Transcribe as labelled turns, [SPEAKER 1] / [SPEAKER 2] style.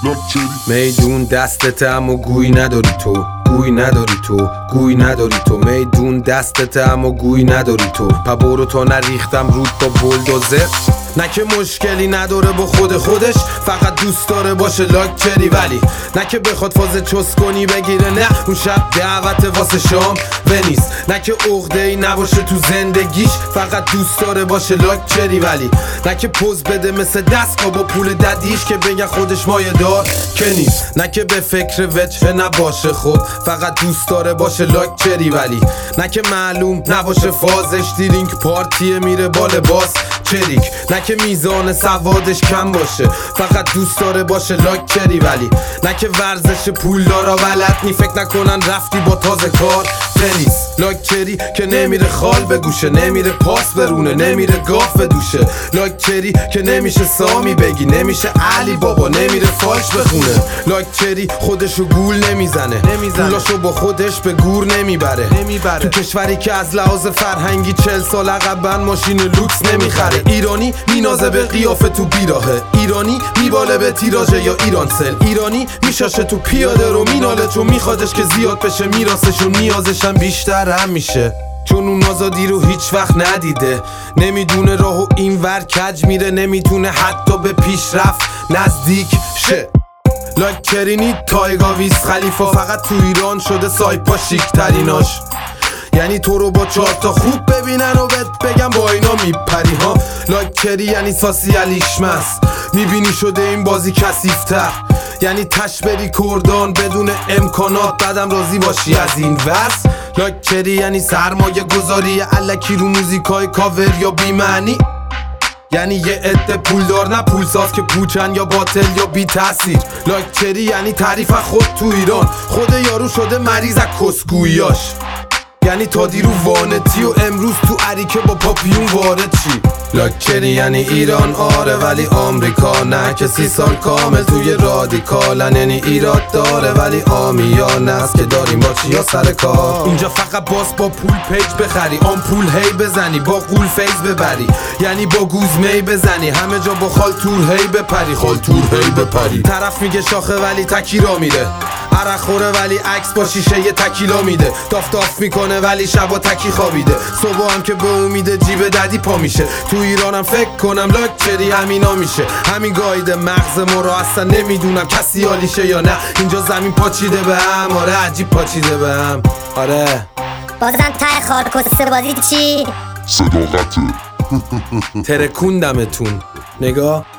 [SPEAKER 1] میدون دستت اما گوی نداری تو، گوی نداری تو، گوی نداری تو. میدون دستت اما گوی نداری تو. پا برو تا نریختم رود با بولدوزر. نه که مشکلی نداره با خودش، فقط دوست داره باشه لاکچری. ولی نه که بخواد فاز چس کنی بگیره، نه اون شب دعوت واسه شام بنیز. نه که عقده‌ای نباشه تو زندگیش، فقط دوست داره باشه لاکچری. ولی نه که پوز بده مثل دستگاه با پول ددیش که بگن خودش مایه دار که نیست. نه که به فکر وجه نباشه خب، فقط دوست داره باشه لاکچری. ولی نه که معلوم نباشه فازش، دیرینگ پارتیه میره با لباس چریک. نه که میزان سوادش کم باشه، فقط دوست داره باشه لاکچری. ولی نه که ورزش پول دارا بلد نی، فکر نکنن رفتی با تازه کار تنیس. لاکچری که نمیره خال بگوشه، نمیره پاس برونه، نمیره گاف بدوشه. لاکچری که نمیشه سامی بگی، نمیشه علی بابا، نمیره فالش بخونه. لاکچری خودشو گول نمیزنه، پولاشو با خودش به گور نمیبره. تو کشوری که از لحاظ فرهنگی 40 سال عقبن ماشین لوکس نمیخره. ایرانی مینازه به قیافه تو بیراهه، ایرانی میباله به تیراژه یا ایرانسل. ایرانی میشاشه تو پیاده رو میناله، چون میخوادش که زیاد بشه میراثشون، نیازشم بیشتر هم میشه. چون اون آزادی رو هیچ وقت ندیده، نمیدونه راهو این ور کج میره، نمیتونه حتی به پیشرفت نزدیک شه. لاکچرینی تایگا ویز خلیفا فقط تو ایران شده سایپا شیک تریناش. یعنی تو رو با 4 تا خوب ببینن و بهت بگم با اینا میپری ها. لاکچری یعنی ساسیالیشمس، میبینی شده این بازی کثیف‌تر. یعنی تش بری کردان بدون امکانات، بعدم راضی باشی از این ورس. لاکچری یعنی سرمایه گذاری الکی رو موزیکای کاور یا بی‌معنی. یعنی یه عده پولدار نه پولساز که پوچن یا باطل یا بی تاثیر. لاکچری یعنی تعریف خود تو ایران، خود یارو شده مریض از کسگوییاش. یعنی تا دیرو وانتی و امروز تو عریکه با پاپیون وارد چی. لاکچری یعنی ایران آره ولی آمریکا نه، که 30 سال کامل توی رادیکالن. یعنی ایراد داره ولی آمیانه است که داریم با چیا سر کار. اینجا فقط باز با پول پیج بخری، آن پول هی بزنی، با قول فیز ببری. یعنی با گوز می بزنی، همه جا با خال تور هی بپری، خال تور هی بپری. طرف میگه شاخه ولی تکی را میره، عرق خوره ولی عکس با شیشه یه تکیلا میده. داف میکنه ولی شبا تکی خوابیده، صبح هم که به امید جیب ددی پا میشه. تو ایرانم فکر کنم لاکچری همینا میشه. همین گایده مغز ما رو اصلا نمیدونم کسی حالیشه یا نه. اینجا زمین پاچیده به هم، آره عجیب پاچیده به هم. آره
[SPEAKER 2] بازم ته خارکسته بازی چی؟
[SPEAKER 3] صداقته
[SPEAKER 1] ترکوندمتون نگاه.